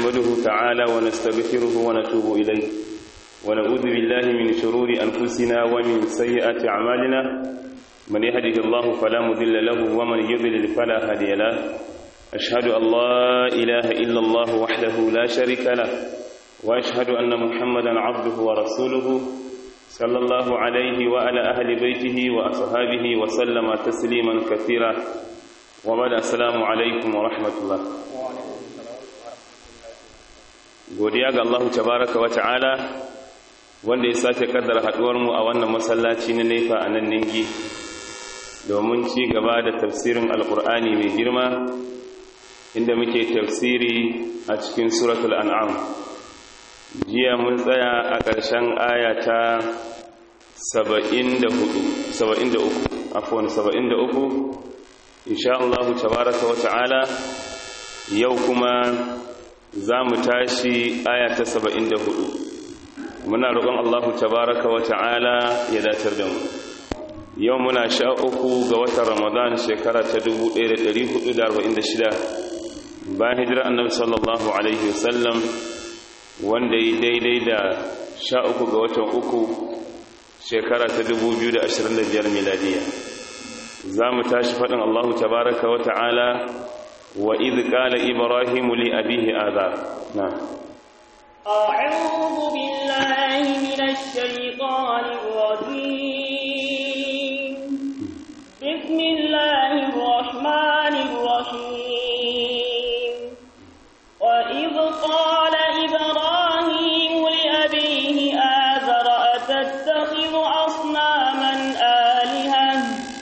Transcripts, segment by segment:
نحمده تعالى ونستغفره ونتوب إليه ونعوذ بالله من شرور أنفسنا ومن سيئات أعمالنا من يهده الله فلا مضل له ومن يضلل فلا هادي له أشهد أن لا إله إلا الله وحده لا شريك له وأشهد أن محمدا عبده ورسوله صلى الله عليه وعلى أهل بيته وأصحابه وسلم تسليما كثيرا وبعد السلام عليكم ورحمة الله. godiya ga Allah tabaraka wa ta'ala wanda ya sake kaddara haduwar mu a wannan masallaci na Nefa a nan Ningi domin ci gaba da tafsirin Alqur'ani mai girma inda muke tafsiri a cikin suratul an'am. Jiya mun tsaya a ƙarshen aya ta 73 insha Allah tabaraka wa ta'ala yau kuma za mu tashi aya ta 74. Muna roƙon Allah tabaraka wa ta'ala ya datar da mu. Yau muna 13 ga watan Ramadan shekara ta 1446 bayan hijirar Annabi sallallahu alaihi wasallam, wanda yi daidai da 13 ga watan 3 shekara ta 2025 miladiya. Za mu tashi faɗin Allah tabaraka wa ta'ala وإذ قال إبراهيم لأبيه آذر. نعم. أعوذ بالله من الشيطان الرجيم. بسم الله الرحمن الرحيم. وإذ قال إبراهيم لأبيه آذر أتتخذ أصناما آلهة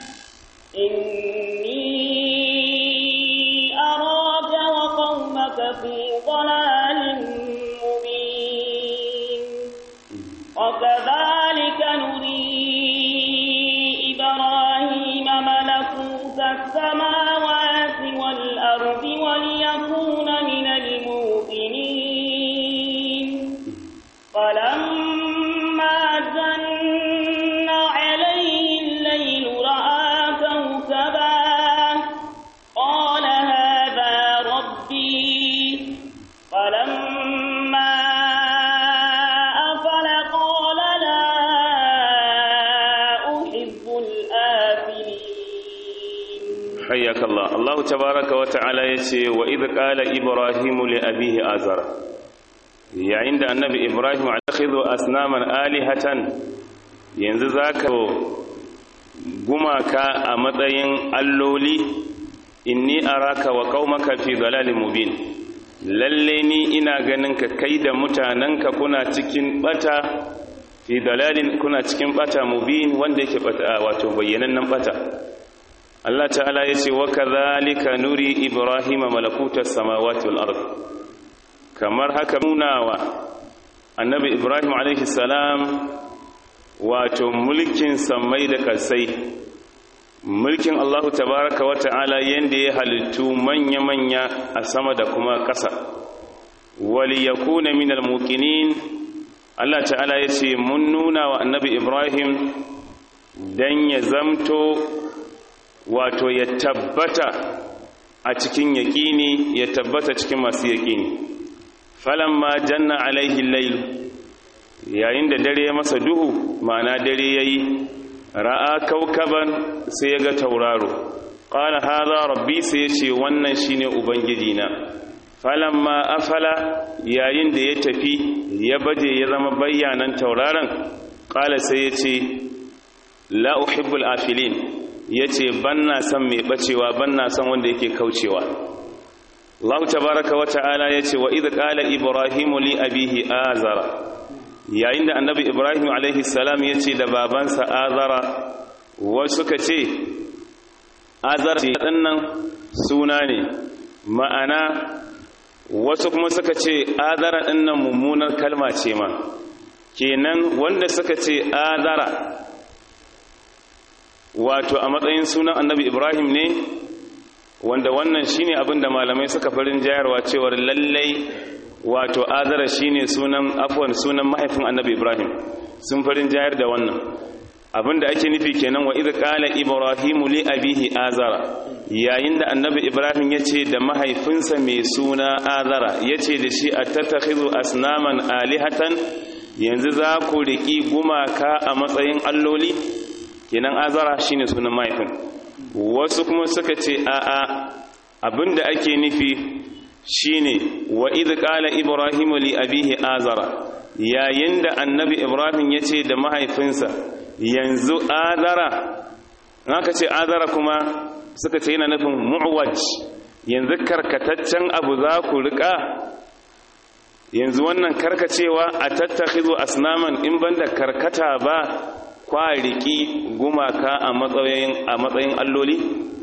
في ضلال مبين. وكذلك نري إبراهيم ملكوت السماوات والأرض وليكون من الموقنين. فلما جن عليه الليل رأى كوكبا قال هذا ربي. فلما أفل قال لا أحب الآفلين. حياك الله. الله تبارك وتعالى يسي وإذ قال إبراهيم لأبيه آزر، yayin da annabi Ibrahim attakhidhu asnaman alihatan, yanzu zaka gumaka a matsayin alloli, inni araka wa qaumaka fi dalalin mubin, lalle ni ina ganin ka kai da mutanenka kuna cikin bata, fi dalalin kuna cikin bata mubin wanda yake bata wato bayyanannen bata. Allah ta'ala yace wa kadhalika nuri ibrahima malakutas samawati wal ard, kamar haka nunawa annabi Ibrahim alaihi salam wato mulkin samai da kasai, mulkin Allah tabaraka wa ta'ala yanda ya halittu manya-manya a sama da kuma ƙasa. Wali yakuna minal muqinin, Allah ta'ala ya ce mun nuna wa annabi Ibrahim dan ya zamto wato ya tabbata a cikin yaƙini, ya tabbata cikin masu yaƙini. Falamma janna alaihi layl, yayin da dare ya masa duhu, ma'ana dare yayi, ra'a kaukaban, sai ya ga tauraro. Qala hadha rabbi, sai ya ce wannan shine ubangiji na. Falamma afala, yayin da ya tafi ya baje ya zama bayyanan tauraron, qala sai ya ce la uhibbul afilin, yace banna san mai bacewa, banna san wanda yake kaucewa. Allah tabaaraka wa ta'ala yace wa idh qala ibrahimu li abihi azara, yayin da annabi Ibrahim alaihi salam ya ce da babansa azara, wasu suka ce azara ɗannan suna ne, ma'ana wasu kuma suka ce azara ɗannan mummunar kalma ce ma, kenan wanda suka ce azara wato a matsayin sunan annabi Ibrahim ne, wanda wannan shine abin da malamai suka farin jayarwa cewar lallai wato azara shine sunan mahaifin annabi Ibrahim, sun farin jayar da wannan. abinda ake nufi kenan wa idh qala ibrahimu li abihi azara yayin da annabi ibrahim yace da mahaifinsa mai suna azara yace da shi atattakhidhu asnaman alihatan yanzu za ku riki gumaka a matsayin alloli kenan azara shine sunan mahaifin wasu kuma suka ce a'a abinda ake nufi shine wa idh qala ibrahimu li abihi azara yayin da annabi ibrahim yace da mahaifinsa yanzu azara haka ce azara kuma suka ce yana nufin mu'waj yanzu karkataccen abu za ku rika yanzu wannan karkacewa a tattakhidhu asnaman in banda karkata ba kwariki gumaka a matsayin alloli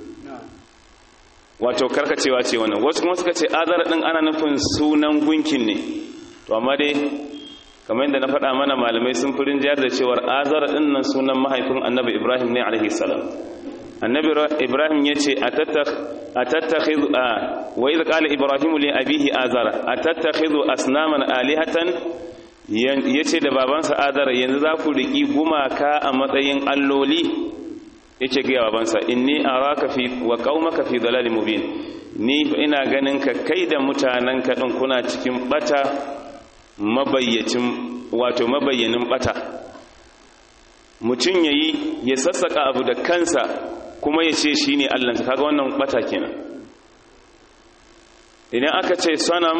wato karkacewa ce wannan wasu kuma suka ce azara din ana nufin sunan gunkin ne to amma dai kamar yadda na faɗa mana malamai sun furin jiyar da cewar azara ɗin nan sunan mahaifin annabi ibrahim ne alaihi salam annabi ibrahim ya ce atattakhidhu wa idh qala ibrahim li abihi azara atattakhidhu asnaman alihatan yace da babansa azara yanzu za ku riki gumaka a matsayin alloli yake ga babansa inni araka fi wa qaumaka fi dalalin mubin ni ina ganin ka kai da mutananka din kuna cikin bata mabayyanin bata mutum ya sassaka abu da kansa kuma ya ce shine Allah kaga wannan bata kenan idan aka ce sanam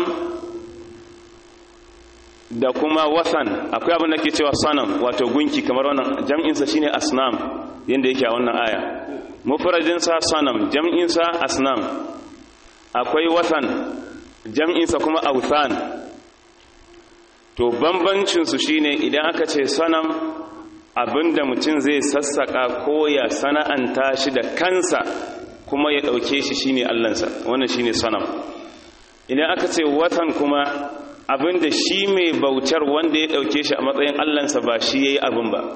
da kuma wasan akwai abin da ke cewa sanam wato gunki kamar wannan jam'in sa shine asnam yanda yake a wannan aya mufradin sa sanam jam'in sa asnam akwai wasan jam'in sa kuma awthan to bambancinsu shine idan aka ce sanam abinda mutum zai sassaka ko ya sana'anta shi da kansa kuma ya dauke shi shine allansa wannan shine sanam idan aka ce watan kuma abinda shi mai bautar wanda ya dauke shi a matsayin allansa ba shi yayi abin ba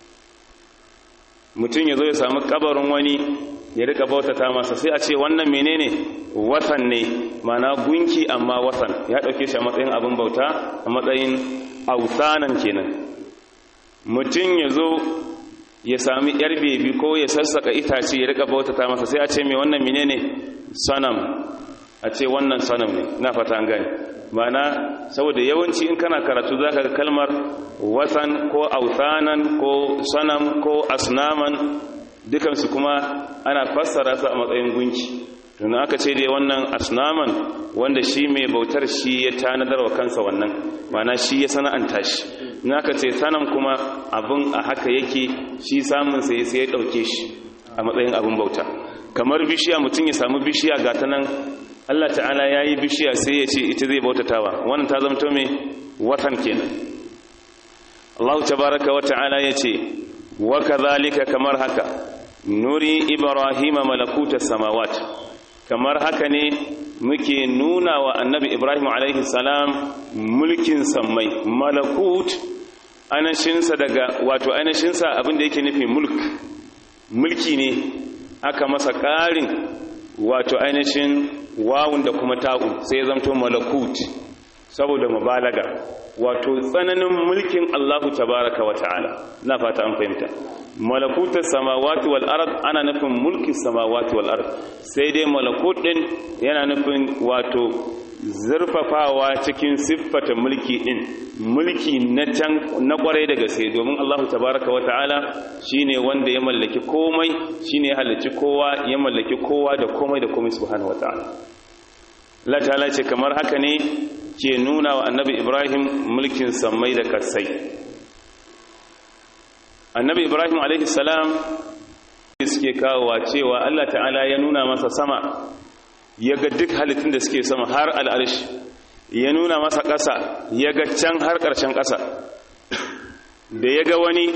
mutum ya zo ya samu kabarin wani ya rika bautata masa sai a ce wannan menene watan ne mana gunki amma watan ya dauke shi a matsayin abin bauta a matsayin autanan kenan mutum ya zo ya sami yar bebi ko ya sassaka itace ya rika bautata masa sai a ce me wannan menene sanam a ce wannan sanam ne na fata an gane mana saboda yawanci in kana karatu zaka ga kalmar watan ko autanan ko sanam ko asnaman dukansu kuma ana fassara su a matsayin gunki don aka ce dai wannan asnaman wanda shi mai bautar shi ya tanadar wa kansa wannan mana shi ya sana'anta shi in aka ce sanam kuma abin a haka yake shi samun sai ya dauke shi a matsayin abin bauta kamar bishiya mutum ya samu bishiya ga ta nan Allah ta'ala ya yi bishiya sai ya ce ita zai bautatawa wannan ta zamto mai watan kenan Allah tabaraka wa ta'ala ya ce wa kadhalika kamar haka nuri ibrahima malakuta samawat kamar haka ne muke nuna wa annabi ibrahim alaihi salam mulkin sammai malakut anashinsa daga wato anashinsa abinda yake nufi mulki ne aka masa ƙarin wato ainihin wawun da kuma ta'un sai ya zamto malakut saboda mubalaga wato tsananin mulkin Allahu tabaraka wa ta'ala na fata an fahimta malakutus samawati wal ard ana nufin mulkin samawati wal ard sai dai malakut din yana nufin wato zurfafawa cikin siffata mulki din mulki na can na kwarai da gaske domin Allahu tabaraka wa ta'ala shine wanda ya mallaki komai shine ya halicci kowa ya mallaki kowa da komai da komai subhanahu wa ta'ala Allah ta'ala ce kamar haka ne ke nuna wa annabi Ibrahim mulkin sammai da kasai annabi Ibrahim alaihi salam suke kawowa cewa Allah ta'ala ya nuna masa sama ya ga duk halittun da suke sama har al'arshi ya nuna masa ƙasa ya ga can har ƙarshen ƙasa da ya ga wani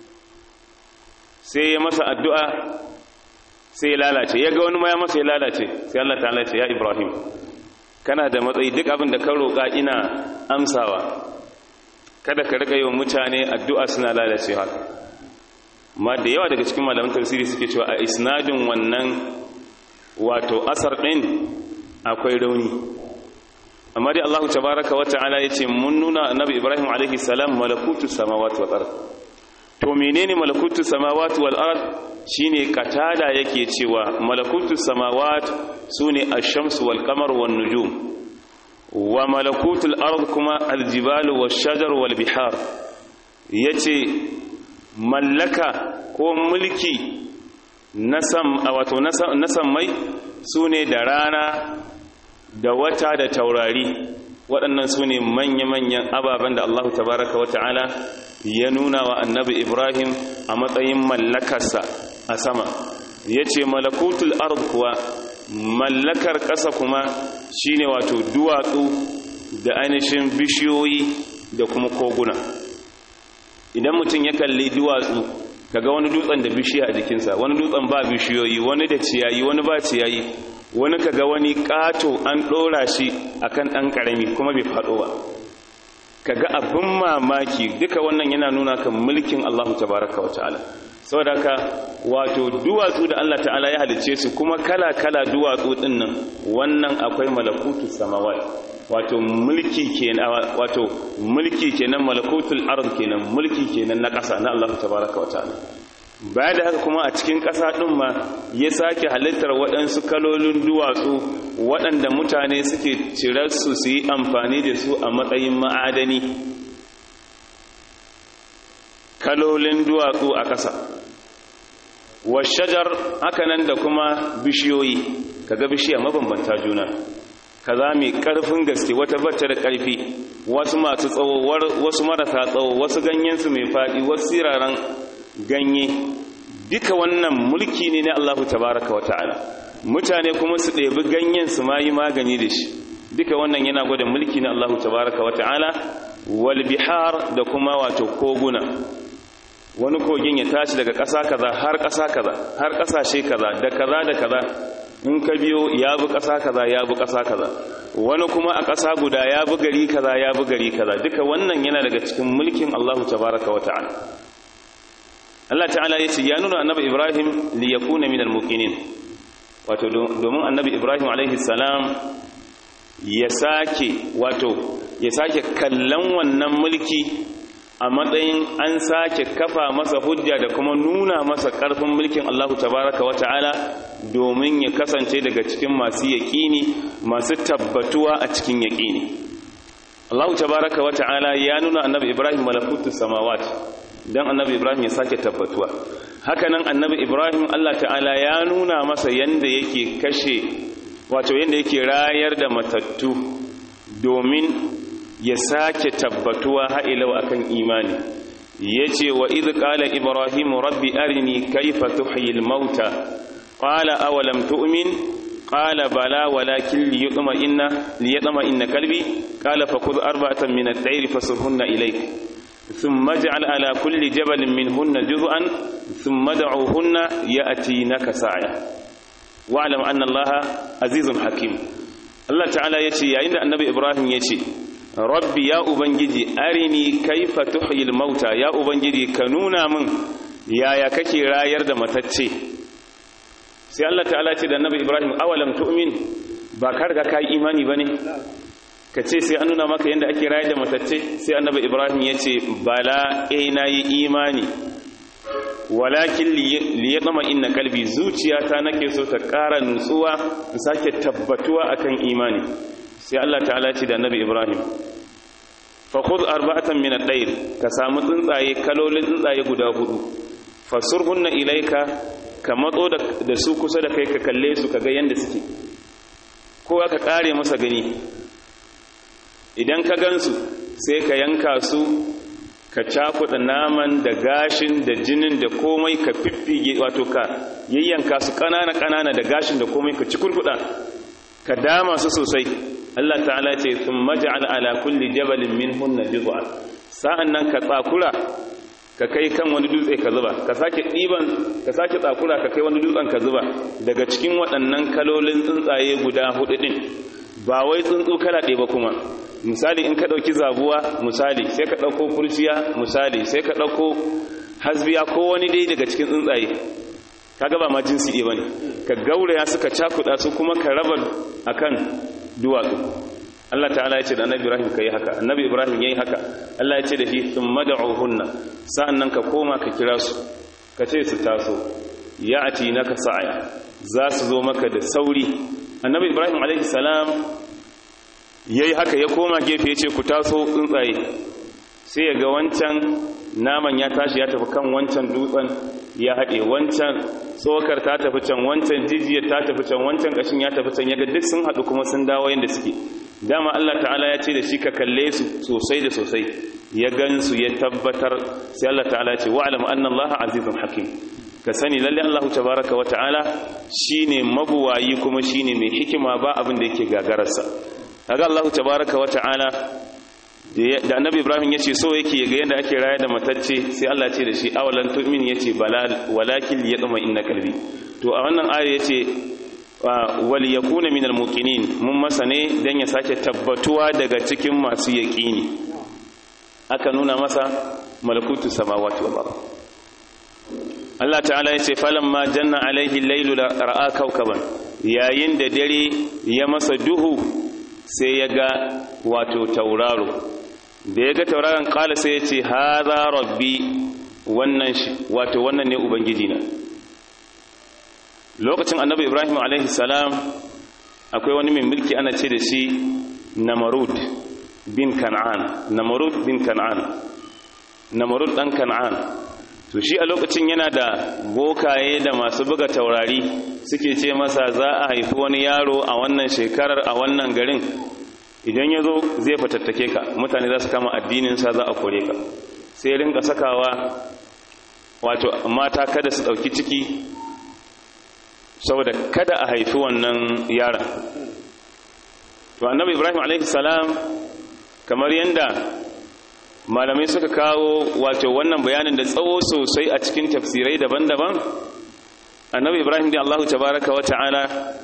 sai ya masa addu'a sai ya lalace ya ga wani ma ya masa ya lalace sai Allah ta'ala ce ya Ibrahim kana da matsayi duk abin da ka roƙa ina amsawa kada ka riƙa yi wa mutane addu'a suna lalacewa ma da yawa daga cikin malaman tafsiri suke cewa a isnadin wannan wato asar ɗin akwai rauni amma dai Allah tabaraka wa ta'ala yace mun nuna annabi Ibrahim alaihi salam malakutus samawati wal ard to menene malakutu samawati wal ard shine katada yake cewa malakutu samawati sune ash-shamsu wal qamar wan nujum wa malakutul ard kuma al-jibalu wash-shajar wal bihar yace mallaka ko mulki nasam mai sune da rana da wata da taurari waɗannan sune manya-manyan ababen da Allah tabaraka wata'ala ya nuna wa annabi Ibrahim a matsayin mallakarsa a sama yace malakutul ard kuwa mallakar ƙasa kuma shine wato duwatsu da ainihin bishiyoyi da kuma koguna idan mutum ya kalli duwatsu kaga wani dutsen da bishiya a jikinsa wani dutsen ba bishiyoyi wani da ciyayi wani ba ciyayi wani kaga wani ƙato an ɗora shi akan ɗan ƙarami kuma bai faɗo ba kaga abin mamaki duka wannan yana nuna kan mulkin Allah tabaraka wa ta'ala saboda haka wato duwatsu da Allah ta'ala ya halice su kuma kala-kala duwatsu din nan wannan akwai malakutus samawat wato mulki kenan malakutul ard kenan mulki kenan na ƙasa na Allah tabaraka wa ta'ala baya da haka kuma a cikin ƙasa ɗin ma ya sake halittar waɗansu kalolin duwatsu waɗanda mutane suke cirar su yi amfani da su a matsayin ma'adani kalolin duwatsu a ƙasa washajar hakanan da kuma bishiyoyi kaga bishiya mabambanta juna kaza mai ƙarfin gaske wata bata da ƙarfi wasu masu tsawo wasu marasa tsawo wasu ganyensu mai faɗi wasu siraran ganye duka wannan mulki ne na Allah tabaraka wa ta'ala mutane kuma su ɗebi ganyen su ma yi magani da shi duka wannan yana gwada mulki na Allah tabaraka wa ta'ala wal bihar da kuma wato koguna wani kogin ya tashi daga ƙasa kaza har ƙasa kaza har ƙasashe kaza da kaza da kaza in ka biyo ya bi ƙasa kaza ya bi ƙasa kaza wani kuma a ƙasa guda ya bi gari kaza ya bi gari kaza duka wannan yana daga cikin mulkin Allah tabaraka wa ta'ala Allah ta'ala ya ce ya nuna annabi Ibrahim li yakuna minal muqinin wato domin annabi Ibrahim alaihi salam ya sake kallon wannan mulki a matsayin an sake kafa masa hujja da kuma nuna masa ƙarfin mulkin Allah tabaraka wa ta'ala domin ya kasance daga cikin masu yaƙini masu tabbatuwa a cikin yaƙini Allah tabaraka wa ta'ala ya nuna annabi Ibrahim malakutus samawati dan annabi Ibrahim ya sake tabbatuwa hakanan annabi Ibrahim Allah ta'ala ya nuna masa yanda yake yanda yake rayar da matattu domin ya sake tabbatuwa ha'ilau akan imani yace wa idh qala Ibrahim rabbi arini kayfa tuhyil mauta qala awalam tu'min qala bala walakin liyatma inna qalbi qala fakhudh arba'atan min at-tayr fasurhunna ilayk ثم اجعل على كل جبل منهن جزءا ثم دعوهن يأتينك سعيا واعلم أن الله عزيز حكيم الله تعالى يتي عند النبي إبراهيم يتي ربي يا أبنجي أرني كيف تحيي الموتى يا أبنجي كنونا من يا ككي راير دمتتي سي الله تعالى يتي النبي إبراهيم أولم تؤمن باكرك كاي إيماني بني ka ce sai an nuna maka yadda ake rayar da matacce sai annabi Ibrahim ya ce bala na yi imani walakin liyatma inna qalbi zuciyata nake so ta ƙara nutsuwa in sake tabbatuwa akan imani sai Allah ta'ala ce da annabi Ibrahim fa khudh arba'atan min ad-dayr ka samu tsuntsaye kalolin tsuntsaye guda 4 fasurhunna ilayka ka matso da su kusa da kai ka kalle su kaga yanda suke ko aka kare masa gani idan ka gansu sai ka yanka su ka cakuɗa naman da gashin da jinin da komai ka fiffige wato ka yayyanka su ƙanana da gashin da komai ka cikurkuɗa ka dama su sosai Allah ta'ala ce thumma ja'al ala kulli jabalin minhunna juz'an sa'annan ka tsakura ka kai kan wani dutse ka zuba ka sake tsakura ka kai wani dutsen ka zuba daga cikin waɗannan kalolin tsuntsaye guda 4 din ba wai tsuntsu kala ɗaya ba kuma misali in ka ɗauki zabuwa misali sai ka ɗauko kurciya misali sai ka ɗauko hasbiya ko wani dai daga cikin tsuntsaye kaga ba ma jinsi ɗaya bane ka gauraya suka cakuɗa su kuma ka raba akan duwatsu Allah ta'ala ya ce da annabi Ibrahim kai haka, annabi Ibrahim yayi haka. Allah ya ce da shi thumma da'uhunna, sa'annan ka koma ka kira su ka ce su taso, ya'ti naka sa'aya, za su zo maka da sauri. Annabi Ibrahim alaihi salam yayi haka, ya koma gefe ya ce ku taso tsuntsaye, sai ya ga wancan naman ya tashi ya tafi kan wancan dutsen ya haɗe, wancan tsokar ta tafi can, wancan jijiyar ta tafi can, wancan ƙashin ya tafi can, ya ga duk sun haɗu kuma sun dawo yadda suke. Dama Allah ta'ala ya ce da shi ka kalle su sosai da sosai, ya gansu ya tabbatar. Sai Allah ta'ala ya ce wa'alam anna Allah azizun hakim, ka sani lalle Allah tabaraka wa ta'ala shine mabuwayi kuma shine mai hikima, ba abin da yake gagararsa. kaga Allah tabaraka wa ta'ala da annabi Ibrahim yace so yake ga yanda ake raye da matacce, sai Allah ce da shi awalan tu'min, yace bala walakin yatma inna qalbi. To a wannan aya yace wal yakuna minal muqinin, mun masa ne dan ya sake tabbatuwa daga cikin masu yaqini. Aka nuna masa malakutu samawati wal ard. Allah ta'ala yace falamma janna alaihi al-lailu ra'a kawkaban, yayin da dare ya masa duhu sai ya ga wato tauraro. Da ya ga tauraron kala sai ya ce haza rabbi, wannan shi wato wannan ne ubangiji na. Lokacin annabi Ibrahim alaihi salam akwai wani mai mulki ana ce da shi Namrud bin Kan'an, Namrud bin Kan'an, Namrud dan Kan'an. To shi a lokacin yana da bokaye da masu buga taurari, suke ce masa za a haifi wani yaro a wannan shekarar a wannan garin, idan ya zo zai fatattake ka, mutane za su kama addininsa, za a kore ka. Sai rinka sakawa wato mata kada su ɗauki ciki saboda kada a haifi wannan yaron. To annabi Ibrahim alaihi salam, kamar yanda malamai suka kawo wato wannan bayanin da tsawo sosai a cikin tafsirai daban-daban, annabi Ibrahim da Allah tabaraka wa ta'ala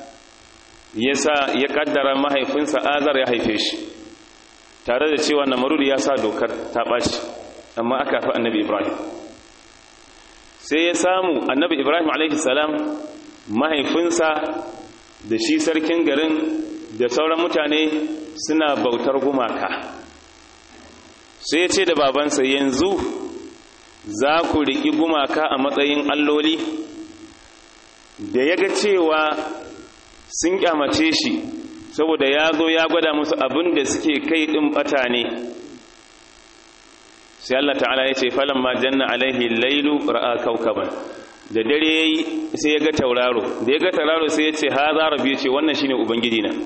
ya kaddara mahaifinsa Azar ya haife shi, tare da cewa Namrud ya sa dokar ta ɓaci, amma aka fi annabi Ibrahim. Sai ya samu annabi Ibrahim alaihi salam mahaifinsa da shi sarkin garin da sauran mutane suna bautar gumaka. Sai ya ce da babansa, yanzu za ku riƙi gumaka a matsayin alloli? Da ya ga cewa sun kyamace shi saboda ya zo ya gwada musu abin da suke kai ɗin ɓata ne, sai Allah ta'ala ya ce falamma janna alaihi lailu ra'a kawkaban, da dare yayi sai ya ga tauraro. Da ya ga tauraro sai ya ce haza rabbi, ya ce wannan shine ubangiji na.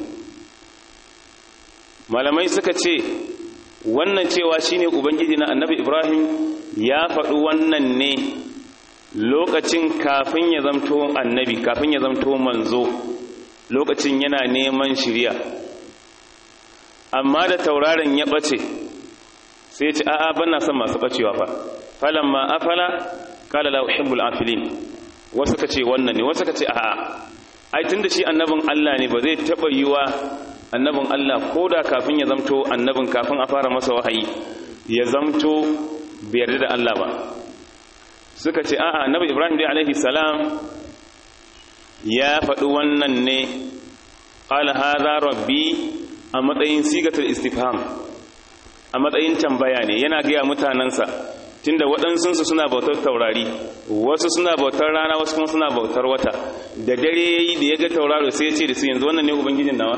Malamai suka ce wannan cewa shine ubangiji na, annabi Ibrahim ya faɗi wannan ne lokacin kafin ya zamto annabi, kafin ya zamto manzo, lokacin yana neman shiriya. Amma da tauraron ya bace sai ya ce a'a bana son masu bacewa fa. Falamma afala qala la uhibbul afilin. Wasu ka ce wannan ne, wasu ka ce a'a ai tunda shi annabin Allah ne, ba zai taba yiwa annabin Allah ko da kafin ya zamto annabin, kafin a fara masa wahayi ya zamto bai yarda da Allah ba. Suka ce a'a annabi Ibrahim dai alaihi salam ya faɗi wannan ne qala hadha rabbi a matsayin sigatul istifham, a matsayin tambaya ne, yana ga mutanansa, tunda waɗansunsu suna bautar taurari, wasu suna bautar rana, wasu kuma suna bautar wata. Da dare yayi da ya ga tauraro sai ya ce da su yanzu wannan ne ubangijin nawa.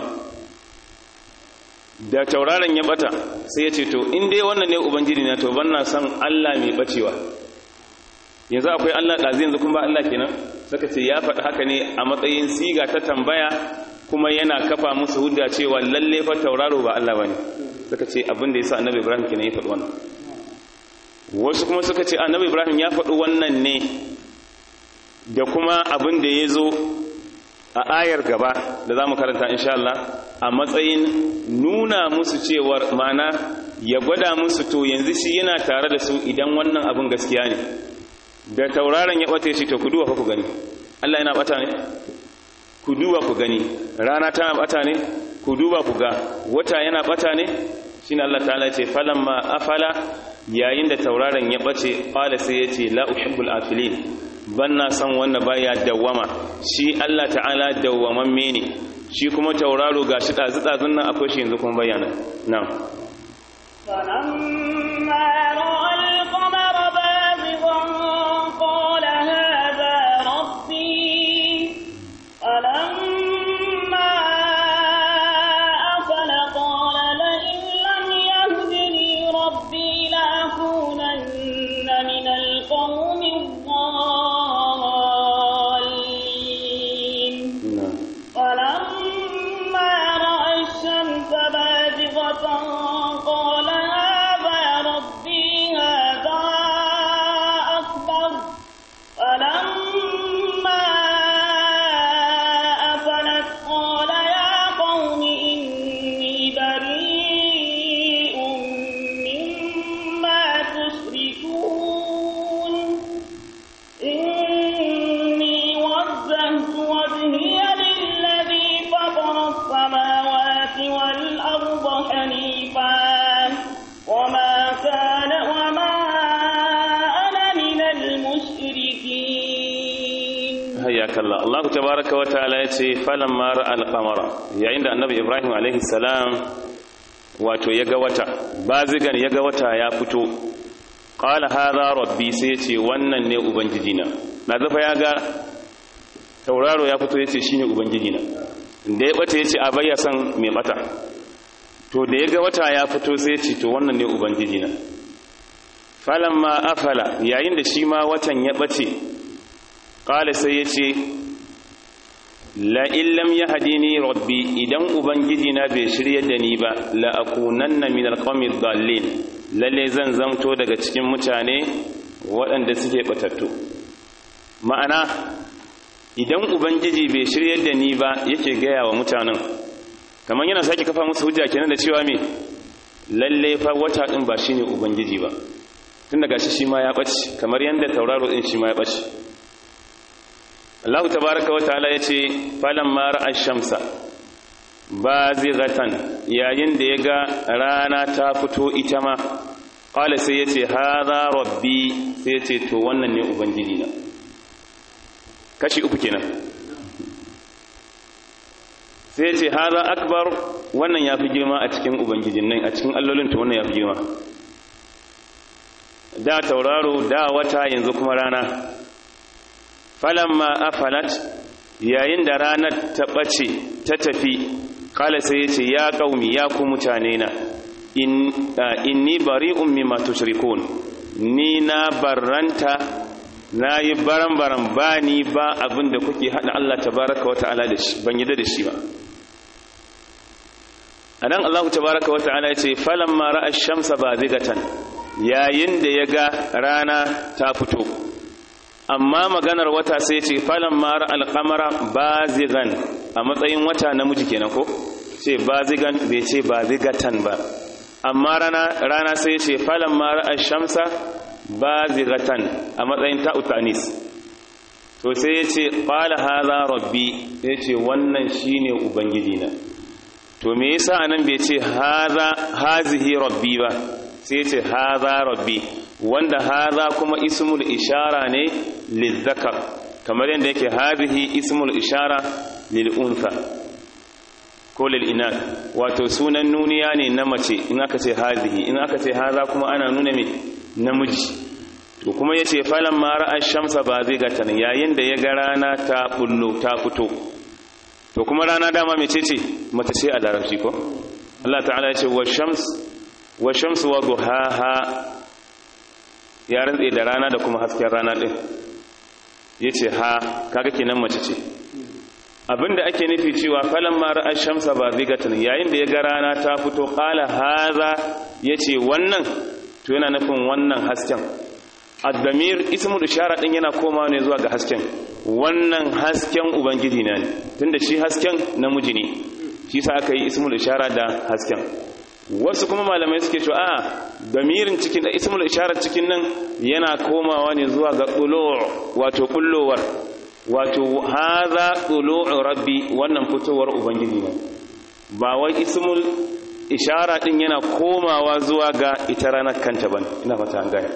Da tauraron ya bata sai ya ce to in dai wannan ne ubangiji na, to banna san Allah mai bacewa. Yanzu akwai Allah ɗazi, yanzu kuma ba Allah kenan. Suka ce ya faɗi haka ne a matsayin siga ta tambaya, kuma yana kafa musu hujja cewa lalle fa tauraro ba Allah bane. Suka ce abin da yasa annabi Ibrahim kenan ya faɗi wannan. Wasu kuma suka ce annabi Ibrahim ya faɗi wannan ne da kuma abin da ya zo a ayar gaba da za mu karanta insha Allah, a matsayin nuna musu cewar mana ya gwada musu to yanzu shi yana tare da su idan wannan abin gaskiya ne. Da tauraron ya ɓata shi to ku duba fa ku gani, Allah yana ɓata ne? Ku duba ku gani, rana tana ɓata ne? Ku duba ku ga wata yana ɓata ne? Shine Allah ta'ala ce falamma afala, yayin da tauraron ya ɓace, ƙala sai ya ce la uhibbul afilin, ban na san wanda baya dawwama. Shi Allah ta'ala dawwamamme ne, shi kuma tauraro gashi ɗazu-ɗazun nan akwai shi yanzu kuma bayyana na'am فلما رأى القمر بازغا قال هذا ربي فلما أفل قال لئن لم يهدني ربي لأكونن من القوم الضالين فلما رأى الشمس بازغة قال هذا ربي هذا أكبر فلما أفلت قال يا قوم إني بريء مما تشركون إني وجهت وجهي للذي فطر السماوات والأرض حنيفا وما أنا من المشركين. حياك الله. الله تبارك وتعالى يقول فلما رأى القمر yayin da annabi Ibrahim alaihi salam wato yaga wata bazigan yaga wata ya fito qala hadha rabbi sai yace wannan ne ubangijina na zafa yaga tauraro ya fito yace shine ubangijina da ya bata yace a bayya san me bata to da yaga wata ya fito sai yace to wannan ne ubangijina falamma afala yayin da shi ma watan ya bace qala sai yace la illam yahdini rabbi idan ubangijina bai shiryar da ni ba la akunanna min alqawmi dhallin lalle zan zamto daga cikin mutane waɗanda suke batattu ma'ana idan ubangiji bai shiryar da ni ba yake gaya wa mutanen kamar yana sake kafa musu hujja kenan da cewa me lalle fa wata din ba shine ubangiji ba tun daga shi ma ya bace kamar yanda tauraro din shi ma ya bace Allah tabaaraka wa ta'ala yace falamma ra'a ash-shamsa bazighatan yayin da yaga rana ta fito ita ma qala sai yace hadha rabbi sai yace to wannan ne ubangiji na kashi uku kenan sai yace hadha akbar wannan yafi girma a cikin ubangijin nan a cikin allolin to wannan yafi girma da tauraro da wata yanzu kuma rana falamma afalat yayin da ranar ta bace ta tafi kala sai yace ya qaumi ya ku mutane na inni bari'un mimma tushrikun ni na barranta nayi baran bani ba abinda kuke hada Allah tabaaraka wa ta'ala da shi ban yadda da shi ba anan Allah tabaaraka wa ta'ala yace falamma ra'a ash-shamsa bazigatan yayin da yaga rana ta fito amma maganar wata sai ce falamma ra'a al-qamara bazigan a matsayin wata namiji kenan ko ce bazigan bai ce bazigatan ba amma rana sai ce falamma ra'a ash-shamsa bazigatan a matsayin ta'utanis to sai yace qala hadha rabbi yace wannan shine ubangiji na to me yasa anan bai ce hazihi rabbi ba sai yace hadha rabbi wanda hadha kuma ismul ishara ne lizzakar kamar yadda yake hazihi ismul ishara lil untha ko lil inath wato sunan nuniya ne na mace in aka ce hazihi in aka ce hadha kuma ana nuna me namiji to kuma yace falamma ra'a ash-shamsa bazigatan yayin da ya ga rana ta bullo ta fito to kuma rana dama mecece mace ce a larabci ko Allah ta'ala yace wa shamsu wa duhaha ya rantse da rana da kuma hasken rana din yace ha kaga kenan mace ce abinda ake nufi cewa falamma ra'a ash-shamsa bazigatan yayin da ya ga rana ta fito qala hadha yace wannan to yana nufin wannan hasken ad-damir ismul ishara din yana komawa ne zuwa ga hasken wannan hasken ubangiji ne tunda shi hasken namiji ne shi sa aka yi ismul ishara da hasken wasu kuma malamai suke cewa a damirin cikin da ismul ishara cikin nan yana komawa ne zuwa ga tulu' wato kullowar wato hadha tulu'u rabbi wannan fitowar ubangiji ne ba wai ismul ishara din yana komawa zuwa ga ita ranar kanta bane ina fata an gane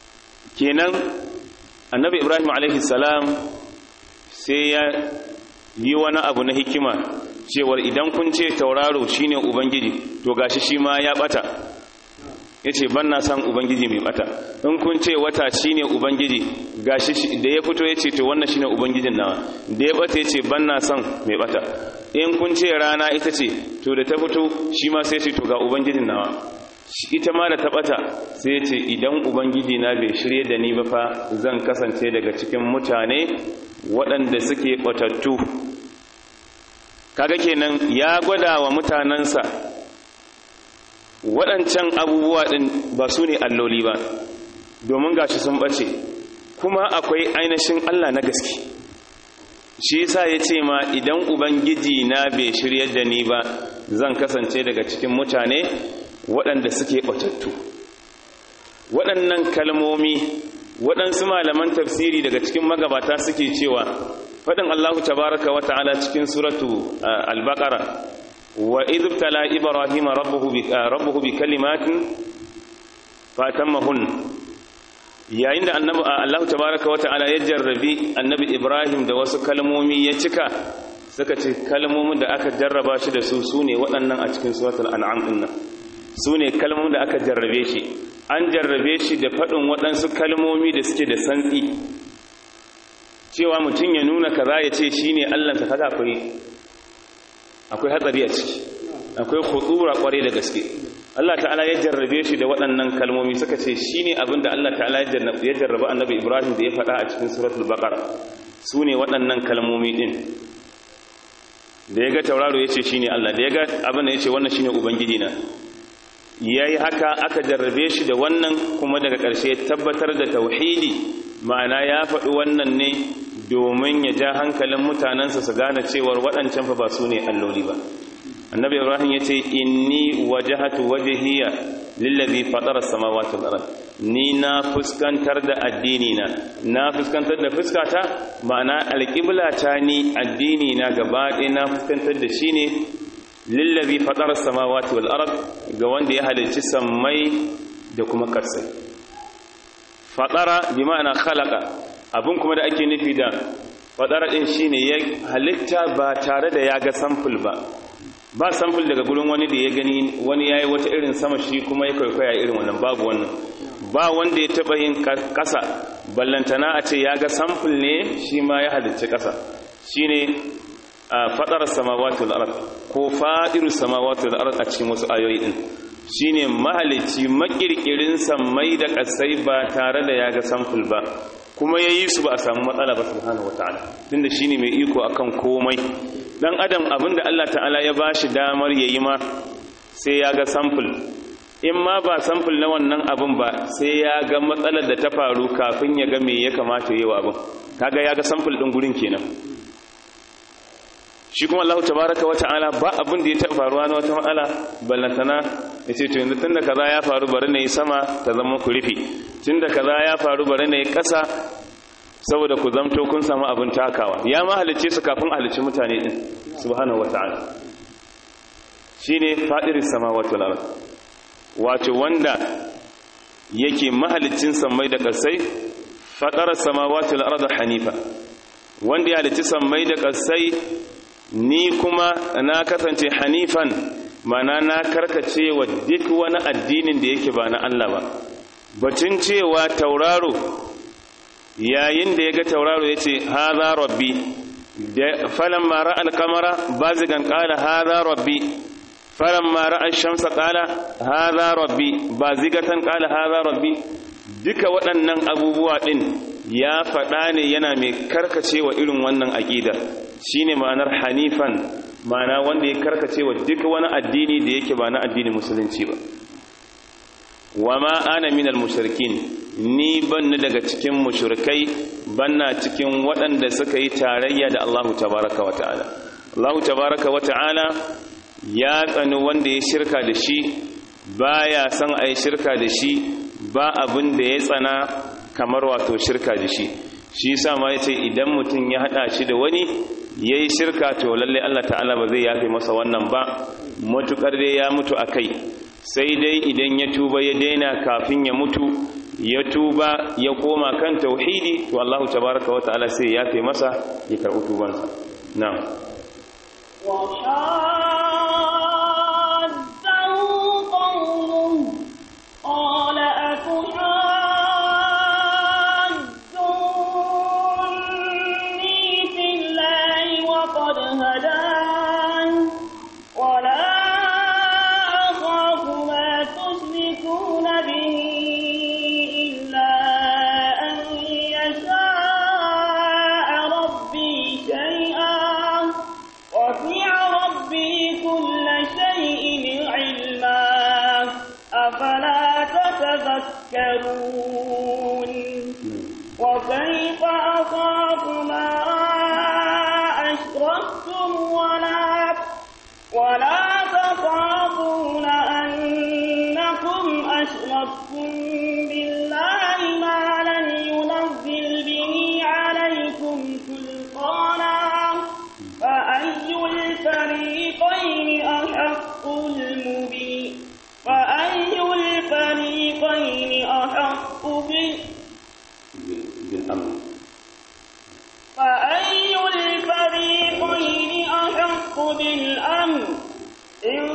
kenan annabi ibrahim alaihi salam sai ya yi wani abu na hikima cewar idan kun ce tauraro shine ubangiji to gashi shi ma ya bata yace ban na san ubangiji mai bata in kun ce wata shine ubangiji gashi da ya fito yace to wannan shine ubangijin nawa da ya bata yace ban na san mai bata in kun ce rana ita ce to da ta fito shi ma sai ce to ga ubangijin nawa ita ma da ta bata sai yace idan ubangiji na bai shirye da ni ba fa zan kasance daga cikin mutane waɗanda suke batattu. Kaga kenan ya gwada wa mutanansa waɗancan abubuwa ɗin ba su ne alloli ba, domin gashi sun ɓace, kuma akwai ainihin Allah na gaske. Shi yasa ya ce ma idan Ubangiji na bai shiryar da ni ba zan kasance daga cikin mutane waɗanda suke ɓatattu. Waɗannan kalmomi waɗansu malaman tafsiri daga cikin magabata suke cewa faɗin Allahu tabaraka wa ta'ala cikin suratu al-Baqara وإذ ابتلى إبراهيم ربه بكلمات فأتمهن yayin da Allah tabaaraka wa ta'ala ya jarrabi annabi Ibrahim da wasu kalmomi ya cika suka ce kalmomin da aka jarraba shi da su sune waɗannan a cikin suratul an'am din nan sune kalmomin da aka jarrabe shi an jarrabe shi da faɗin waɗansu kalmomi da suke da santsi cewa mutum ya nuna kaza ya ce shine Allah sa kaga akwai hatsari a ciki akwai khutura kware da gaske Allah ta'ala ya jarrabe shi da waɗannan kalmomi suka ce shine abinda Allah ta'ala ya jarraba annabi Ibrahim da ya faɗa a cikin suratul baqara sune waɗannan kalmomi din da yaga tauraro yace shine Allah da yaga abin da yace wannan shine ubangiji na yayi haka aka jarrabe shi da wannan kuma daga ƙarshe ya tabbatar da tauhidi ma'ana ya faɗi wannan ne domin ya ja hankalin mutanensa su gane cewar waɗancan fa ba su ne alloli ba. Annabi Ibrahim ya ce inni wajahatu wajhiya lillazi fatara samawati wal ard, ni na fuskantar da addini na fuskantar da fuskata ma'ana alqibla ta ni addini na gaba ɗaya na fuskantar da shi ne lillazi fatara samawati wal ard, ga wanda ya halicci sammai da kuma ƙasai. Fatara bi ma'ana khalaqa, abin kuma da ake nufi da fadara din shine ya halitta ba tare da ya ga sample ba sample daga gurin wani da ya gani wani yayi wata irin sama shi kuma ya kwaikwaya irin wannan babu wannan ba wanda ya taba yin kasa ballantana a ce ya ga sample ne shi ma ya halicci kasa shine fadar samawati wal ard ko fadiru samawati wal ard a cikin wasu ayoyi din shine mahalicci makirkirin sammai da kasai ba tare da ya ga sample ba kuma yayi su ba a samu matsala ba subhanahu wataala tunda shine mai iko akan komai. Dan adam abinda Allah ta'ala ya bashi damar yayi ma sai ya ga sample, in ma ba sample na wannan abin ba sai ya ga matsalar da ta faru kafin ya ga me ya kamata yayi wa abin, kaga ya ga sample din gurin kenan. Shi kuma Allah tabaaraka wa ta'ala ba abin da ya taɓa faruwa na wata matsala ballantana yace to yanzu tunda kaza ya faru bari na yi sama ta zama ku rufi, tunda kaza ya faru bari na yi ƙasa saboda ku zamto kun samu abin takawa. Ya ma halicce su kafin halicci mutane din subhanahu wata'ala. Shine fadiris samawati wal ard, wato wanda yake mahaliccin sammai da ƙasai. Fadaras samawati wal ard hanifa, wanda ya halicci sammai da ƙasai, ni kuma na kasance hanifan, mana na karkace wa duk wani addinin da yake ba na Allah ba. Batun cewa tauraro, yayin da ya ga tauraro ya ce haza rabbi, falon mara alkamara bazigan kala haza rabbi, falon mara alshamsa kala haza rabbi, bazigatan kala haza rabbi. Duka waɗannan abubuwa ɗin ya faɗa ne yana mai karkacewa irin wannan aƙida, shi ne ma'anar hanifan, ma'ana wanda ya karkacewa duka wani addini da yake ba na addinin musulunci ba. Wa ma ana minal mushrikin, ni banni daga cikin mushrikai, banna cikin waɗanda suka yi tarayya da Allah tabaraka wa ta'ala. Allah tabaraka wa ta'ala ya tsani wanda ya shirka da shi, baya son a yi shirka da shi, ba abin da ya tsana kamar wato shirka da shi. Shi yasa ma yace idan mutum ya hada shi da wani yayi shirka to lalle Allah ta'ala ba zai yafe masa wannan ba, mutukar dai ya mutu akai. Sai dai idan ya tuba ya daina kafin ya mutu, ya tuba ya koma kan tauhidi, to Allah tabaraka wa ta'ala sai ya yafe masa ya karɓi tubansa. na'am وحاده قومه قال أتحاجوني في الله وقد هدان ولا أخاف ما تشركون به إلا أن يشاء ربي شيئا وسع ربي كل شيء علما أفلا تتذكرون وكيف أخاف ما أشركتم ولا تخافون أنكم أشركتم بالله ما لم ينزل به عليكم سلطانا فأي الفريقين أحق بالأمن إن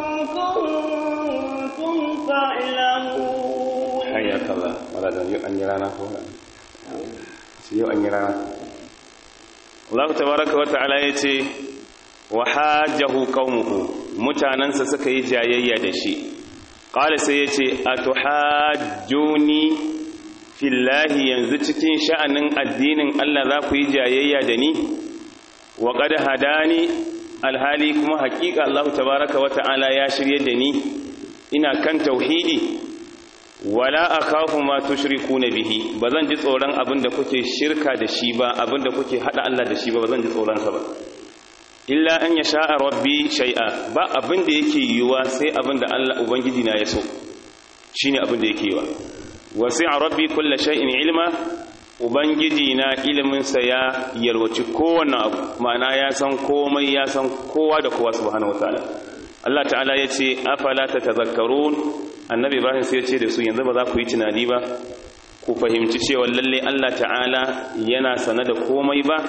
كنتم تعلمون. حياك الله. ولكن يؤنيرانا يؤنيرانا Allah tabaraka wa ta'ala yace wa hajjahu qaumuhu mutanansa suka yi jayayya da shi qala sai yace atuhajjuni fillahi yanzu cikin sha'anin addinin Allah za ku yi jayayya da ni wa qad hadani alhali kuma haƙiƙa Allah tabaraka wa ta'ala ya shirye da ni ina kan tauhidi wala akhafu ma tushrikuna bihi bazan ji tsoron abinda kuke shirka da shi ba abinda kuke hada Allah da shi ba bazan ji tsoron sa ba illa an yasha rabbi shay'a ba abinda yake yiwa sai abinda Allah ubangiji na ya so shine abinda yake yiwa wasi'a rabbi kulli shay'in ilma ubangiji na ilimin sa ya yalwaci kowanne abu ma'ana ya san komai ya san kowa da kowa subhanahu wataala Allah ta'ala yace afala tatazakkarun annabi Ibrahim sai ya ce da su yanzu ba za ku yi tunani ba ku fahimci cewa lalle Allah ta'ala yana sana da komai ba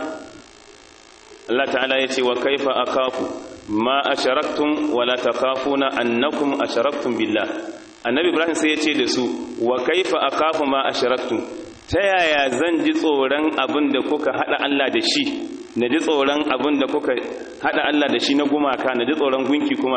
Allah ta'ala ya ce wa kaifa akafu ma asharaktum wala takhafuna annakum asharaktum billah annabi Ibrahim sai ya ce da su wa kaifa akafu ma asharaktum ta yaya zan ji tsoron abin da kuka hada Allah da shi na ji tsoron abin da kuka hada Allah da shi na gumaka na ji tsoron gunki kuma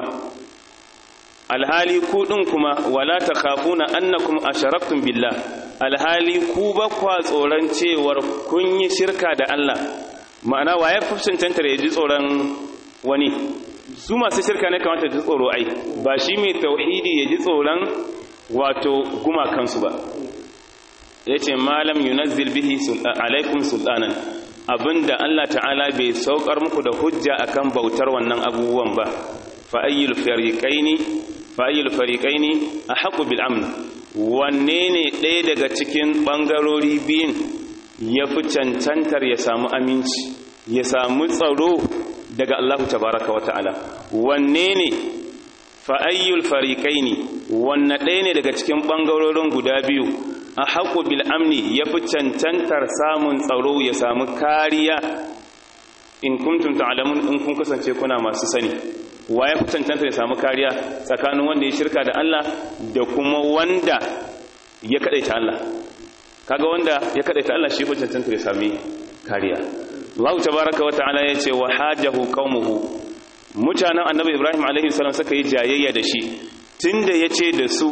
alhali ku din kuma wala takhafuna annakum asharaktum billah alhali ku ba kwa tsoron cewar kun yi shirka da Allah ma'ana waye fufcin tantar ya ji tsoron wani su masu shirka ne kamata ji tsoro ai ba shi mai tauhidi ya ji tsoron wato gumakansu ba yace malam yunazzil bihi alaikum sultanan abinda Allah ta'ala bai saukar muku da hujja akan bautar wannan abubuwan ba fa ayyul fariqaini ahqqu bil amn wanne ne ɗaya daga cikin bangarori biyun yafi cancantar ya samu aminci ya samu tsaro daga Allah tabaaraka wa ta'ala wanne ne fa ayyul fariqaini wanne ɗaya ne daga cikin bangarorin guda biyu ahqqu bil amni yafi cancantar samun tsaro ya samu kariya in kuntum ta'lamun in kun kasance kuna masu sani wa ya cancanta ya samu kariya tsakanin wanda ya shirka da Allah da kuma wanda ya kadaita Allah kaga wanda ya kadaita Allah shi fa cancanta ya sami kariya Allah tabaaraka wa ta'ala yace wa hajahu qaumuhu mutanen annabi Ibrahim alaihi salam suka yi jayayya da shi tunda yace da su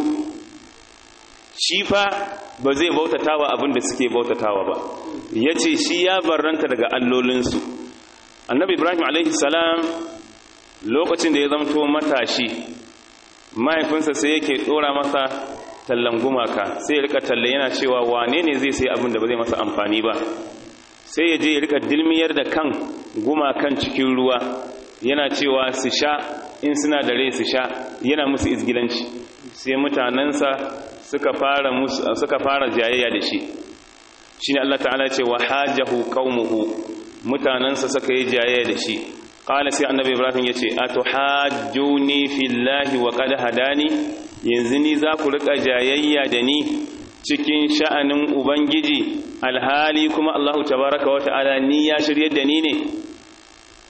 shi fa ba zai bautatawa abin da suke bautatawa ba yace shi ya barranta daga allolinsu annabi Ibrahim alaihi salam lokacin da ya zamto matashi mahaifinsa sai yake dora masa tallan gumaka sai ya rika talle yana cewa wane ne zai sai abin da ba zai masa amfani ba sai ya je ya rika dilmiyar da kan gumakan cikin ruwa yana cewa su sha in suna da rai su sha yana musu izgilanci sai mutanansa suka fara jayayya da shi shine Allah ta'ala ce wa hajahu qaumuhu mutanansa suka yi jayayya da shi qala sai annabi Ibrahim yace atuhajjuni fillahi wa qad hadani yanzu ni za ku rika jayayya da ni cikin sha'anin ubangiji alhali kuma Allah tabaaraka wa ta'ala ni ya shirye da ni ne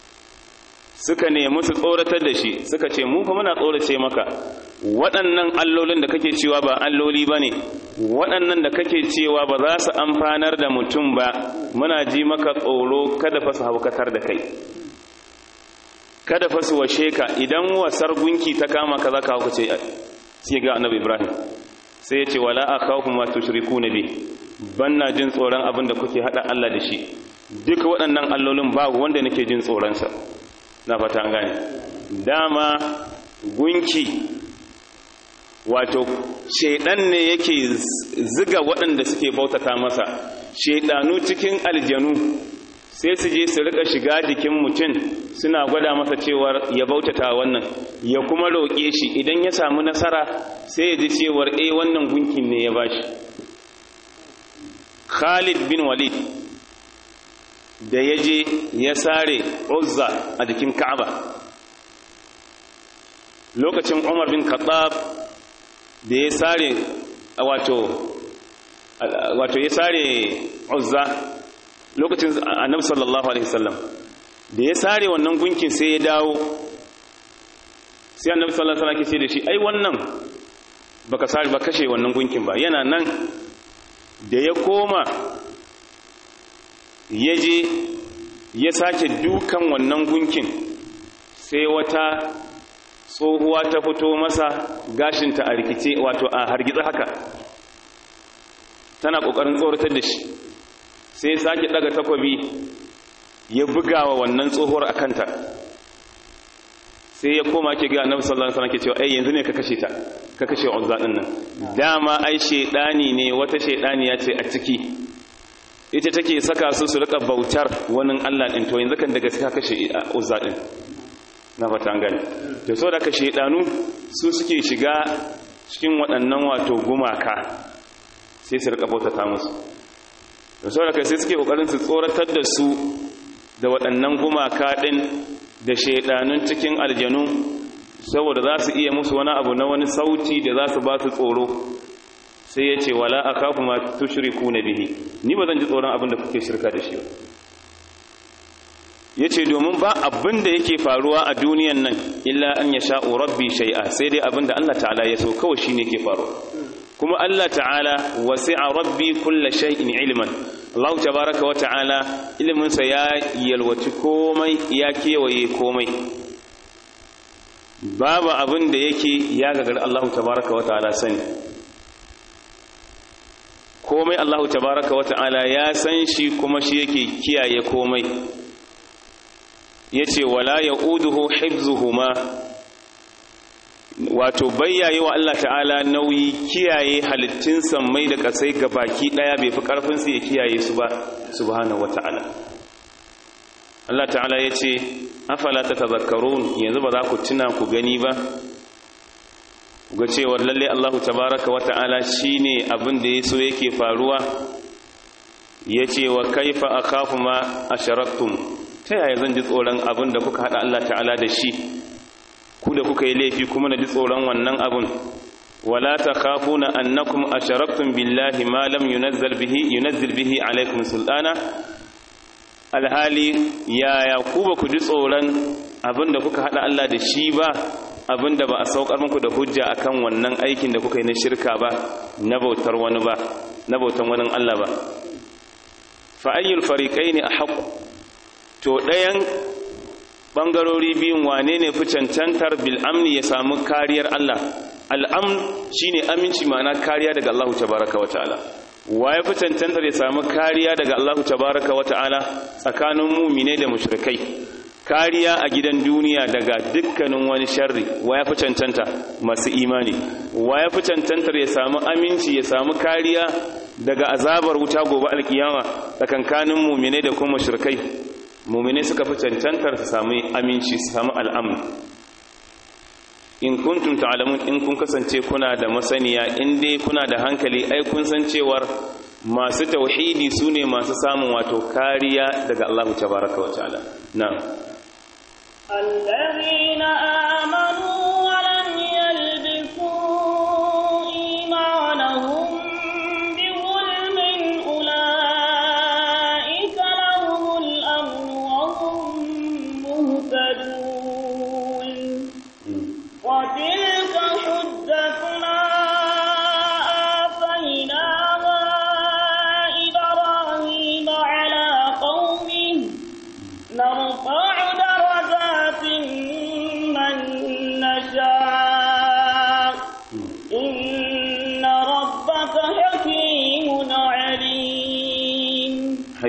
suka nemi su tsoratar da shi suka ce mu fa muna tsorace maka waɗannan allolin da kake cewa ba alloli bane waɗannan da kake cewa ba za su amfanar da mutum ba muna ji maka tsoro kada fa su haukatar da kai kada fa su washe ka idan wasar gunki ta kama ka zaka haukace sai ga annabi Ibrahim sai ya ce wala akhafu ma tushrikuna bi banna jin tsoron abin da kuke hada Allah da shi duk waɗannan allolin babu wanda nake jin tsoron sa na fata an gane dama gunki wato shedan ne yake ziga waɗanda suke bautata masa shedanu cikin aljanu sai su je su rika shiga jikin mutum suna gwada masa cewar ya bautata wannan ya kuma roƙe shi idan ya samu nasara sai ya ji cewar wannan gunkin ne ya bashi Khalid bin Walid da ya je ya sare Uzza a jikin Ka'aba lokacin Umar bin Khattab da ya sare wato ya sare Uzza lokacin Annabi sallallahu alaihi wasallam da ya sare wannan gunkin sai ya dawo sai Annabi sallallahu alaihi wasallam ke ce da shi ai wannan baka sare ba kashe wannan gunkin ba yana nan da ya koma ya je ya sake dukan wannan gunkin sai wata tsohuwa ta fito masa gashinta a rikice wato a hargitsa haka tana kokarin tsoratar da shi sai ya sake daga takobi ya buga wa wannan tsohuwar a kanta sai ya koma ke ga annabi sallallahu alaihi wasallam ke cewa yanzu ne ka kashe ta ka kashe Uzza din nan dama ai shedani ne wata shedaniya ce a ciki ita take saka su rika bautar wani Allah din to yanzu kan da gaskiya kashe Uzza din na fata an gane to saboda ka shedanu su suke shiga cikin waɗannan wato gumaka sai su rika bautata musu to saboda kai sai suke kokarin su tsoratar da su da waɗannan gumaka din da shedanun cikin aljanu saboda za su iya musu wani abu na wani sauti da za su ba su tsoro sai ya ce wala akafu ma tushrikuna bihi ni ba zan ji tsoron abin da kuke shirka da shi ba yace domin ba abin da yake faruwa a duniyan nan illa an yasha rabbi shay'a sai dai abin da Allah ta'ala ya so kawai shine yake faruwa kuma Allah ta'ala wasi'a rabbi kulli shay'in ilman Allah tabaaraka wa ta'ala ilmin sa ya yalwaci komai ya kewaye komai babu abin da yake ya gagar Allah tabaaraka wa ta'ala sani komai Allah tabaaraka wa ta'ala ya san shi kuma shi yake kiyaye komai yace wala yauduhu hifzuhuma wato bayyaye wa Allah ta'ala nauyi kiyaye halittun sammai da kasai gabaki daya bai fi karfin su ya kiyaye su ba subhanahu wata'ala Allah ta'ala yace afala tatazakkarun yanzu ba za ku tuna ku gani ba ga cewa lalle Allah tabaaraka wata'ala shine abin da yaso yake faruwa yace wa kaifa akhafu ma asharaktum ta yaya zan ji tsoron abin da kuka hada Allah ta'ala da shi ku da kuka yi laifi kuma na ji tsoron wannan abin wala takhafuna annakum asharaktum billahi ma lam yunzil bihi alaykum sultana alhali yaya ku ba ku ji tsoron abin da kuka hada Allah da shi ba abin da ba a saukar muku da hujja akan wannan aikin da kuka yi na shirka ba na bautar wani ba na bautan wani Allah ba fa ayyul fariqaini ahq to ɗayan ɓangarori biyun wane ne fi cancantar bil'amni ya samu kariyar Allah al'amn shi ne aminci ma'ana kariya daga Allah tabaraka wa ta'ala wa ya fi cancantar ya samu kariya daga Allah tabaraka wa ta'ala tsakanin mumine da mushrikai kariya a gidan duniya daga dukkanin wani sharri wa ya fi cancanta masu imani wa ya fi cancantar ya samu aminci ya samu kariya daga azabar wuta gobe alkiyama tsakankanin mumine da kuma mushrikai mumine suka fi cancantar su sami aminci su sami al'amun in kuntum ta'lamun in kun kasance kuna da masaniya in dai kuna da hankali ai kun san cewar masu tauhidi sune masu samun wato kariya daga Allah tabaraka wa ta'ala na'am alladhina amanu wa lam yalbisu imanahum bi dhulmin ulaika lahumul amn wa hum muhtadun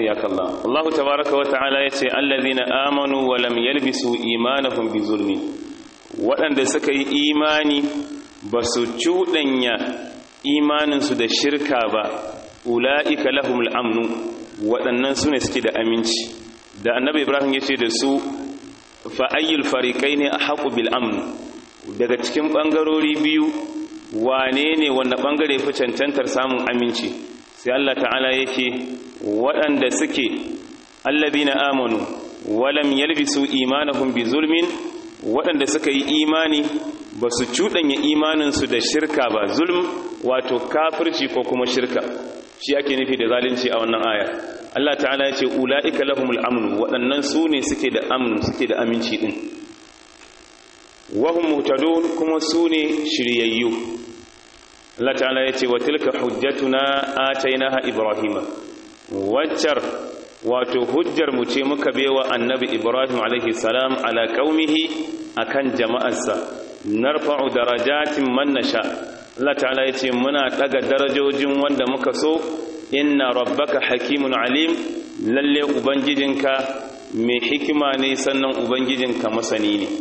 hayyakallah. Allah tabaaraka wa ta'ala yace allazina amanu wa lam yalbisu imanahum bizulmin, waɗanda suka yi imani ba su cuɗanya imaninsu da shirka ba, ula'ika lahumul amnu, waɗannan su ne suke da aminci. Da annabi Ibrahim ya ce da su fa'ayyul farikai ne a haƙu bil amnu, daga cikin ɓangarori biyu wane ne wanda ɓangare fi cancantar samun aminci, sai Allah ta'ala yake waɗanda suke allazina amanu walam yalbisu imanahum bi zulmin, waɗanda suka yi imani ba su cuɗanya imaninsu da shirka ba. Zulm wato kafirci ko kuma shirka, shi ake nufi da zalunci a wannan aya. Allah ta'ala ya ce ula'ika lahumul amnu, waɗannan su ne suke da amnu, suke da aminci ɗin. Wahum muhtadun, kuma su ne shiryayyu. Allah ta'ala ya ce wa tilka hujjatuna atainaha ibrahima, waccar wato hujjar mu ce muka bewa annabi Ibrahim alaihi salam ala qaumihi akan jama'arsa, narfa'u darajatin man nasha. Allah ta'ala yace muna daga darajojin wanda muka so. Inna rabbaka hakimun alim, lalle ubangijinka mai hikima ne, sannan ubangijinka masani ne.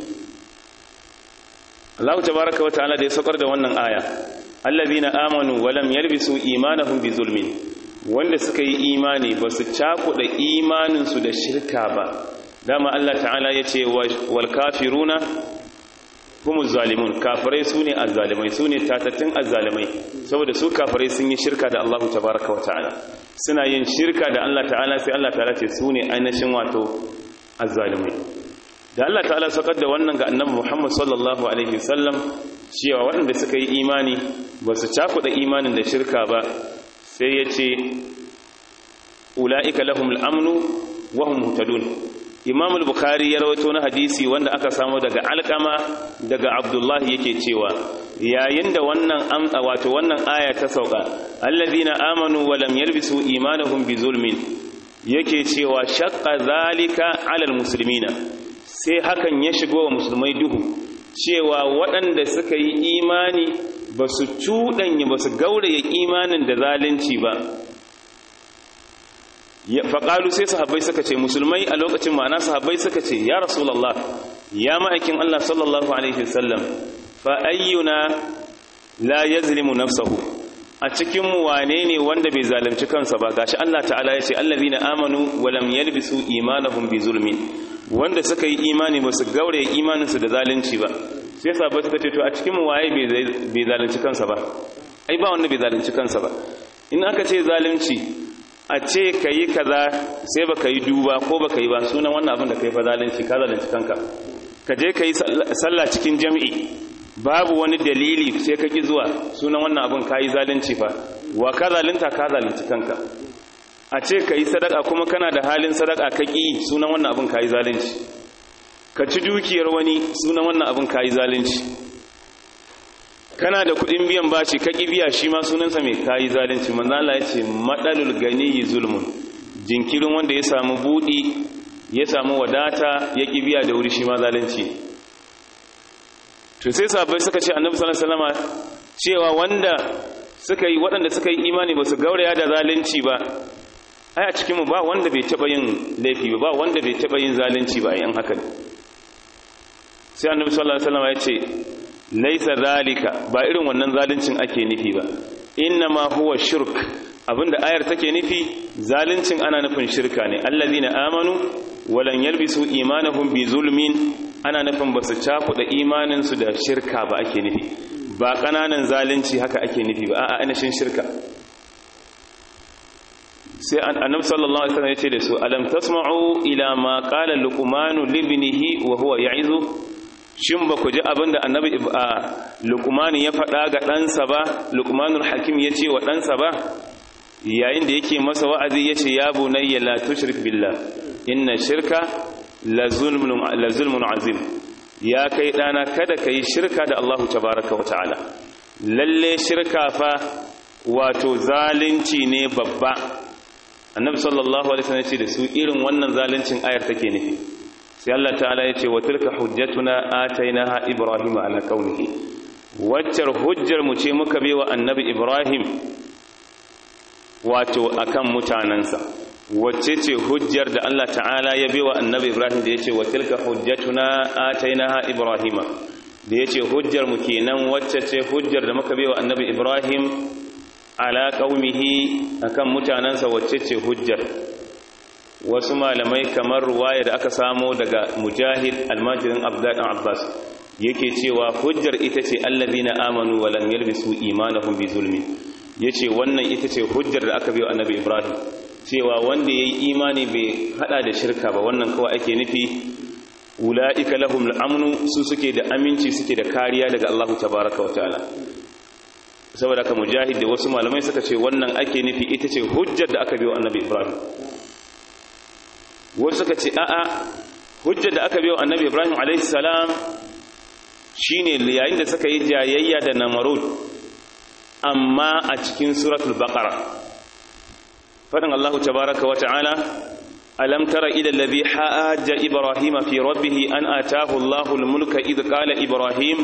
Allah tabaaraka wa ta'ala da ya saukar da wannan aya, allazina amanu wa lam yalbisu imanahum bizulmin, wanda suka yi imani ba su cakuɗa imaninsu da shirka ba. Dama Allah ta'ala ya ce wal kafiruna humuz zalimun, kafirai su ne azzalimai, su ne tatattun azzalimai, saboda su kafirai sun yi shirka da Allah tabaraka wa ta'ala, suna yin shirka da Allah ta'ala, sai Allah ta'ala ce su ne ainihin wato azzalimai. Da Allah ta'ala saukar da wannan ga annabi Muhammad sallallahu alaihi wasallam cewa waɗanda suka yi imani ba su cakuɗa imanin da shirka ba, sai ya ce ula'ika lahumul amnu wa hum muhtadun. Imam al-Bukhari ya rawaito na hadisi wanda aka samu daga Alqama daga Abdullahi yake cewa yayin da wannan aya ta sauka, alladhina amanu wa lam yalbisu imanahum bizulmin, yake cewa shaqqa zalika 'ala al-muslimina, sai hakan ya shigo wa musulmai duhu, cewa waɗanda suka yi imani ba su cuɗanya, ba su gauraya imanin da zalunci ba. Faƙalu, sai sahabbai suka ce, musulmai a lokacin ma'ana sahabbai suka ce, ya Rasulallah, ya ma'aikin Allah sallallahu alaihi wasallam, fa ayyuna la yazlimu nafsahu, a cikin mu wane ne wanda bai zalunci kansa ba? Gashi Allah ta'ala ya ce allazina amanu wa lam yalbisu imanahum bi zulmin, wanda suka yi imani ba su gauraya imaninsu da zalunci ba. Sai sahabbai suka ce, to a cikin mu waye bai zalunci kansa ba? Ai ba wanda bai zalunci kansa ba. In aka ce zalunci, a ce ka yi kaza sai ba ka yi duba ko ba ka yi ba, sunan wannan abin da ka yi fa zalunci, ka zalunci kanka. Ka je ka yi sallah cikin jami'i babu wani dalili sai ka ki zuwa, sunan wannan abin ka yi zalunci fa. Wa ka zalunta? Ka zalunci kanka. A ce ka yi sadaka kuma kana da halin sadaka ka ki, sunan wannan abin ka yi zalunci. Ka ci dukiyar wani, sunan wannan abin ka yi zalunci. Kana da kuɗin biyan bashi ka ki biya, shi ma sunansa mai kayi zalunci. Manzo Allah ya ce madalul ganiyyi zulmun, jinkirin wanda ya samu budi, ya samu wadata, ya ki biya da wuri, shi ma zalunci. To sai sahabbai suka ce annabi sallallahu alaihi wasallam cewa waɗanda suka yi imani ba su gauraya da zalunci ba, ai a cikin mu ba wanda bai taba yin laifi ba wanda bai taba yin zalunci ba, yan haka ne. Sai annabi sallallahu alaihi wasallam ya ce laisa zalika, ba irin wannan zaluncin ake nufi ba, innama huwa shirk, abinda ayar take nufi zaluncin ana nufin shirka ne. Allazina amanu walan yalbisu imanahum bi zulmin, ana nufin basu cakuɗa imaninsu da shirka ba ake nufi, ba kananan zalunci haka ake nufi ba, a'a ainihin shirka. Sai annabi sallallahu alaihi wasallam ya ce da su, alam tasma'u ila ma qala luqman libnihi wa huwa ya'izu, shin ba ku ji abinda annabi Luqman ya faɗa ga ɗansa ba, Luqmanul Hakim ya ce wa ɗansa ba, yayin da yake masa wa'azi ya ce ya bunayya la tushrik billah inna shirka la zulmun azim, ya kai ɗana kada ka yi shirka da Allah tabaraka wa ta'ala, lalle shirka fa wato zalunci ne babba. Annabi sallallahu alaihi wasallam ya ce da su irin wannan zaluncin ayar take nufi. Sai Allah ta'ala ya ce wa tilka hujjatuna atainaha ibrahima ala qaumihi, waccar hujjar mu ce muka bewa annabi Ibrahim wato akan mutanansa. wacce ce hujjar da Allah ta'ala ya bewa annabi Ibrahim da yace wa tilka hujjatuna atainaha ibrahima da yace hujjar mu kenan wacce ce hujjar da muka bewa annabi Ibrahim ala qaumihi akan mutanansa wacce ce hujjar. Wasu malamai kamar ruwaya da aka samo daga Mujahid almajirin Abdullah ibn Abbas yake cewa hujjar ita ce allazina amanu wa lam yalbisu imanahum bi zulmin, yace wannan ita ce hujjar da aka bewa annabi Ibrahim cewa wanda yayi imani bai hada da shirka ba, wannan kawai ake nufi ulaika lahum al-amnu, su suke da aminci suke da kariya daga Allah tabaaraka wa ta'ala. Saboda haka Mujahid da wasu malamai suka ce wannan ake nufi ita ce hujjar da aka biyo annabi Ibrahim. Wasu suka ce a'a, hujjar da aka biyo annabi Ibrahim alayhi salam shine yayin da suka yi jayayya da Namrud amma a cikin suratul Baqara. Faɗin Allah tabaraka wa ta'ala, alam tara ila alladhi hajja Ibrahim fi rabbih an ataahu Allahu al-mulka idh qala Ibrahim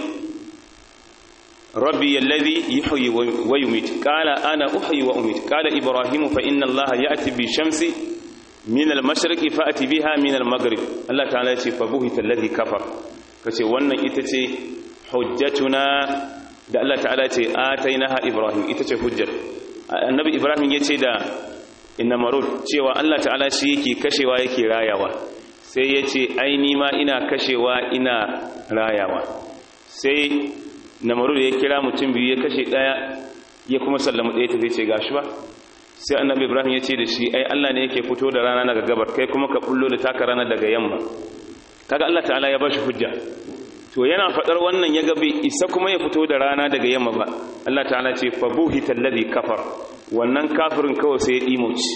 rabbi alladhi yuhyi wa yumiit qala ana uhyi wa umiit qala Ibrahim fa inna Allaha ya'ti bi shamsi min al-mashriqi fa'ti biha min al-maghrib. Allah ta'ala ce fa buhita alladhi kafar, kace wannan ita ce hujjatuna da Allah ta'ala ce atainaha Ibrahim, ita ce hujjar. Annabi Ibrahim yace da Namrud cewa Allah ta'ala shi yake kashewa yake rayawa, sai yace ai ni ma ina kashewa ina rayawa. Sai Namrud ya kira mutum biyu, ya kashe daya ya kuma sallama daya, ta ce gashi ba. Sai annabi Ibrahim ya ce da shi ai Allah ne yake fito da rana daga gabar, kai kuma ka bullo da taka rana daga yamma. Kaga Allah ta'ala ya bashi hujja. To yana fadar wannan ya ga bai isa kuma ya fito da rana daga yamma ba, Allah ta'ala ce fa buhita alladhi kafar, wannan kafirin kawai sai ya imoci.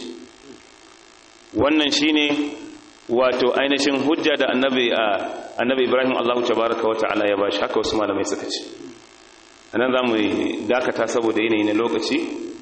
Wannan shine wato ainihin hujja da annabi Ibrahim Allah tabaaraka wa ta'ala ya bashi. Haka wasu malamai suka ce. Anan zamu dakata saboda yanayi na lokaci.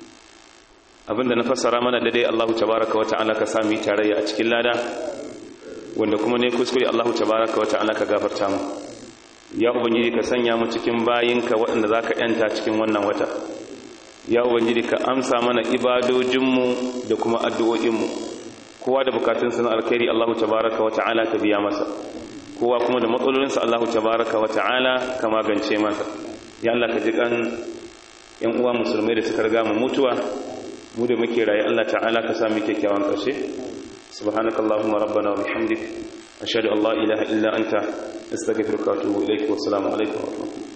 Abinda na fassara mana da dai Allah tabaaraka wa ta'ala ka sami tarayya a cikin lada, wanda kuma ne kuskure Allah tabaaraka wa ta'ala ka gafarta mu. Ya ubangiji ka sanya mu cikin bayinka waɗanda zaka yanta cikin wannan wata. Ya ubangiji ka amsa mana ibadojinmu da kuma addu'o'inmu. Kowa da bukatunsa na alkhairi Allah tabaaraka wa ta'ala ka biya masa, kowa kuma da matsalolinsa Allah tabaaraka wa ta'ala ka magance masa. Ya Allah ka ji kan yan uwa musulmai da suka riga mu mutuwa, mu da muke raye Allah ta'ala ka sa mu kyakkyawan ƙarshe. Subhanakallahumma rabbana wa bihamdik ashhadu an la ilaha illa anta astaghfiruka wa atubu ilaik wa assalamu alaikum wa rahmatullahi.